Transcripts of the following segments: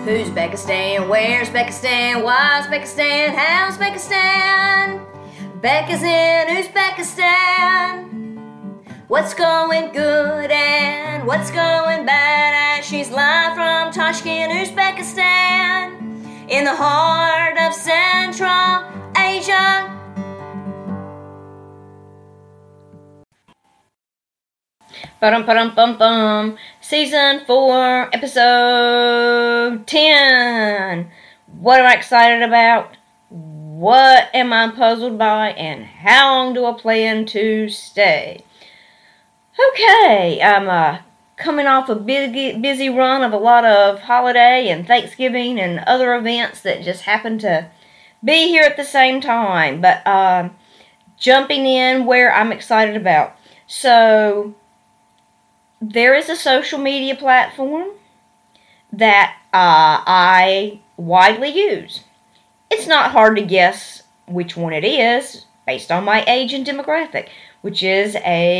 Who's Beckistan? Where's Beckistan? Why's Beckistan? How's Beckistan? Becca's in Uzbekistan. What's going good and what's going bad? And she's live from Tashkent, Uzbekistan, in the heart of Central Asia. Ba-dum-ba-dum-bum-bum. Season 4, episode 10. What am I excited about? What am I puzzled by? And how long do I plan to stay? Okay, I'm coming off a busy run of a lot of holiday and Thanksgiving and other events that just happen to be here at the same time. But jumping in where I'm excited about. So, there is a social media platform that I widely use. It's not hard to guess which one it is based on my age and demographic, which is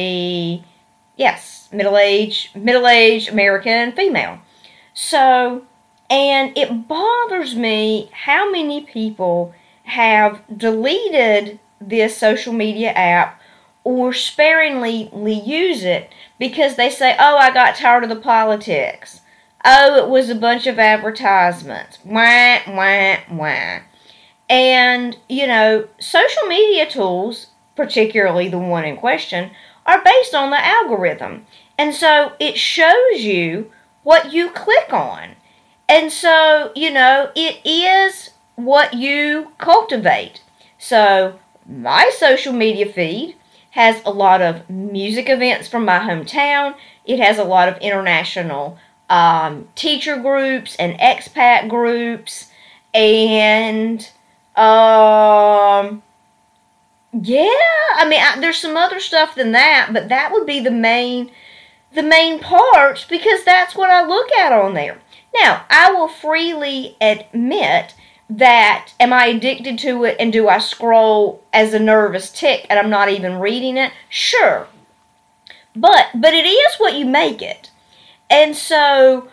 middle-aged American female. So, and it bothers me how many people have deleted this social media app or sparingly use it because they say, oh, I got tired of the politics. Oh, it was a bunch of advertisements. Wah, wah, wah. And, social media tools, particularly the one in question, are based on the algorithm. And so it shows you what you click on. And so, it is what you cultivate. So my social media feed has a lot of music events from my hometown. It has a lot of international teacher groups and expat groups. And, there's some other stuff than that, but that would be the main parts because that's what I look at on there. Now, I will freely admit that, am I addicted to it and do I scroll as a nervous tick and I'm not even reading it? Sure. But it is what you make it. And so,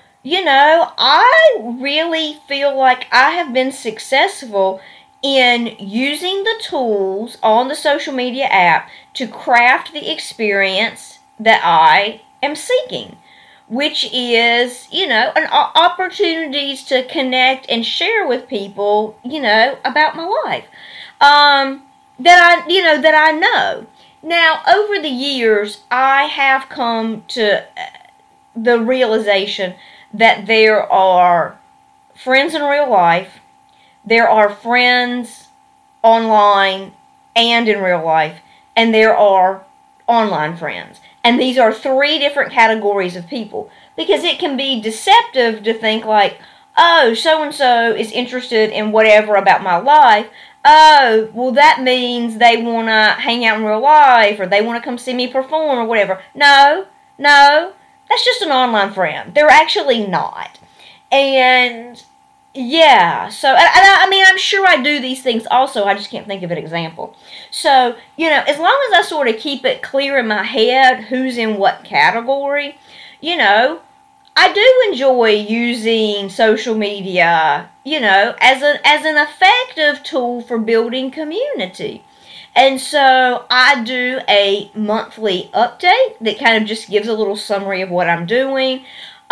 I really feel like I have been successful in using the tools on the social media app to craft the experience that I am seeking, which is, an opportunities to connect and share with people, about my life, that I know. Now, over the years, I have come to the realization that there are friends in real life, there are friends online and in real life, and there are online friends. And these are 3 different categories of people. Because it can be deceptive to think like, oh, so-and-so is interested in whatever about my life. Oh, well, that means they want to hang out in real life, or they want to come see me perform, or whatever. No, that's just an online friend. They're actually not. And, yeah, so, I'm sure I do these things also, I just can't think of an example. So, as long as I sort of keep it clear in my head who's in what category, I do enjoy using social media, as an effective tool for building community. And so I do a monthly update that kind of just gives a little summary of what I'm doing.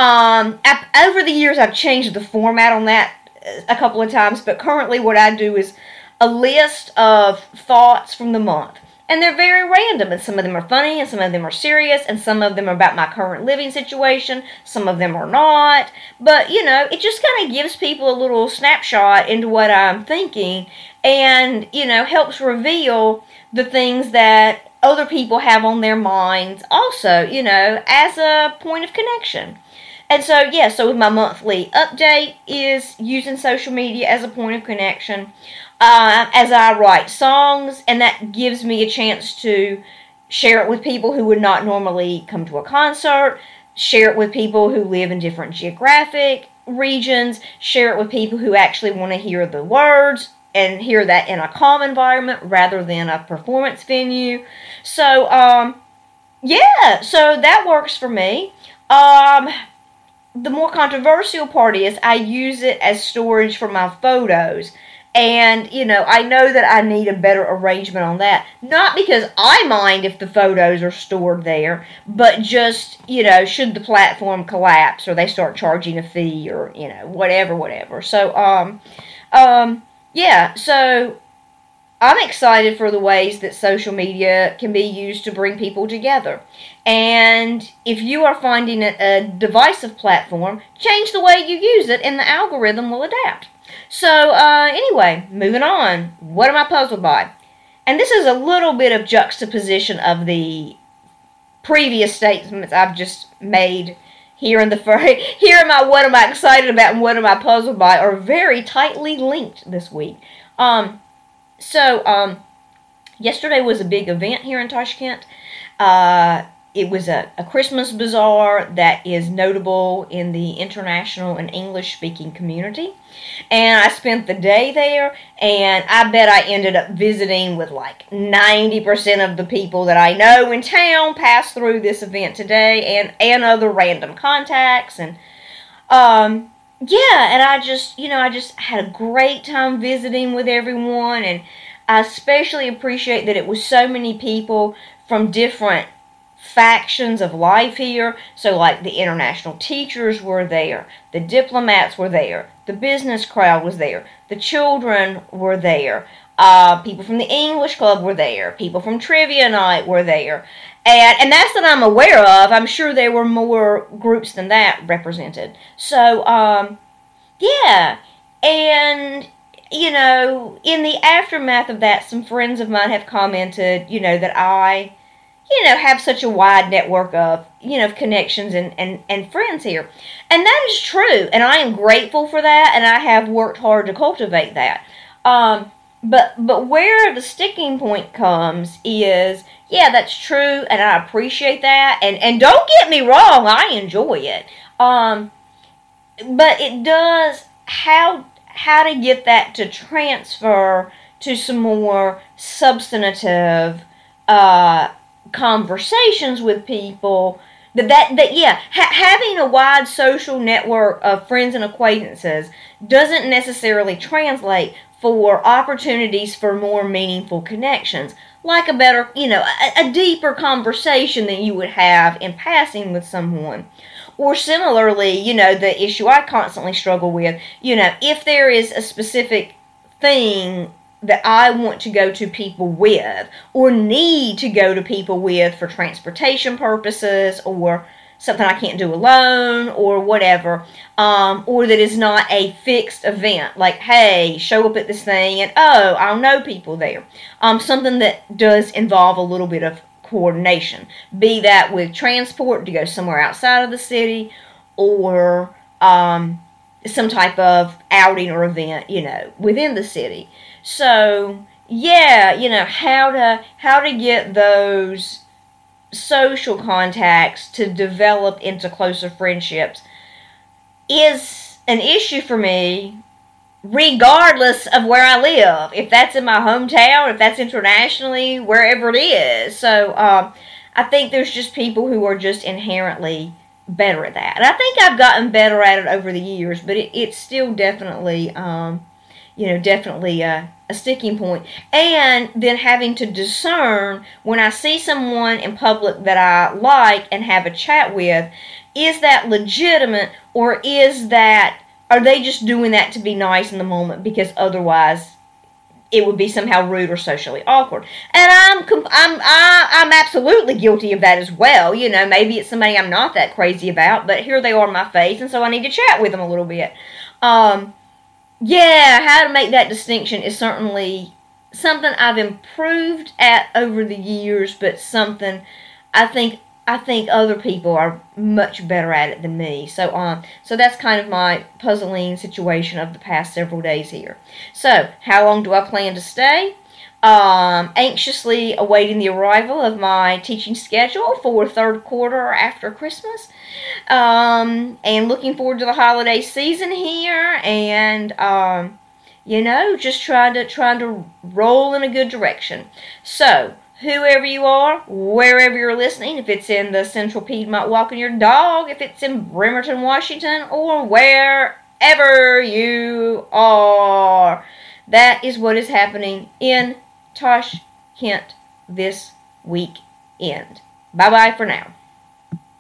Over the years, I've changed the format on that a couple of times, but currently what I do is a list of thoughts from the month. And they're very random, and some of them are funny, and some of them are serious, and some of them are about my current living situation, some of them are not. But, it just kind of gives people a little snapshot into what I'm thinking, and, helps reveal the things that other people have on their minds also, as a point of connection. And so, so my monthly update is using social media as a point of connection. As I write songs, and that gives me a chance to share it with people who would not normally come to a concert, share it with people who live in different geographic regions, share it with people who actually want to hear the words and hear that in a calm environment rather than a performance venue. So, so that works for me. the more controversial part is I use it as storage for my photos. And, I know that I need a better arrangement on that. Not because I mind if the photos are stored there, but just, should the platform collapse or they start charging a fee or, whatever. So, yeah, so I'm excited for the ways that social media can be used to bring people together. And if you are finding it a divisive platform, change the way you use it and the algorithm will adapt. So, anyway, moving on. What am I puzzled by? And this is a little bit of juxtaposition of the previous statements I've just made here in my what am I excited about and what am I puzzled by are very tightly linked this week. Yesterday was a big event here in Tashkent. It was a Christmas bazaar that is notable in the international and English-speaking community. And I spent the day there, and I bet I ended up visiting with like 90% of the people that I know in town passed through this event today, and other random contacts. And and I just had a great time visiting with everyone, and I especially appreciate that it was so many people from different factions of life here. So like the international teachers were there, the diplomats were there, the business crowd was there, the children were there, people from the English club were there, people from trivia night were there, and that's that I'm aware of. I'm sure there were more groups than that represented. So yeah, and in the aftermath of that, some friends of mine have commented, that I have such a wide network of, connections and friends here. And that is true, and I am grateful for that, and I have worked hard to cultivate that. But where the sticking point comes is, yeah, that's true, and I appreciate that, and don't get me wrong, I enjoy it. But it does, how to get that to transfer to some more substantive, conversations with people having a wide social network of friends and acquaintances doesn't necessarily translate for opportunities for more meaningful connections, like a better, a deeper conversation than you would have in passing with someone. Or similarly, the issue I constantly struggle with, if there is a specific thing that I want to go to people with, or need to go to people with for transportation purposes, or something I can't do alone, or whatever, or that is not a fixed event, like, hey, show up at this thing, and I'll know people there. Something that does involve a little bit of coordination, be that with transport to go somewhere outside of the city, or some type of outing or event, within the city. So, yeah, how to get those social contacts to develop into closer friendships is an issue for me, regardless of where I live. If that's in my hometown, if that's internationally, wherever it is. So, I think there's just people who are just inherently better at that. And I think I've gotten better at it over the years, but it's still definitely, definitely a sticking point. And then having to discern when I see someone in public that I like and have a chat with, is that legitimate, or are they just doing that to be nice in the moment because otherwise it would be somehow rude or socially awkward? And I'm absolutely guilty of that as well. Maybe it's somebody I'm not that crazy about, but here they are in my face, and so I need to chat with them a little bit. Yeah, how to make that distinction is certainly something I've improved at over the years, but something I think other people are much better at it than me. So that's kind of my puzzling situation of the past several days here. So, how long do I plan to stay? Anxiously awaiting the arrival of my teaching schedule for third quarter after Christmas. And looking forward to the holiday season here, and just trying to roll in a good direction. So, whoever you are, wherever you're listening, if it's in the Central Piedmont walking your dog, if it's in Bremerton, Washington, or wherever you are. That is what is happening in Tashkent this weekend. Bye-bye for now.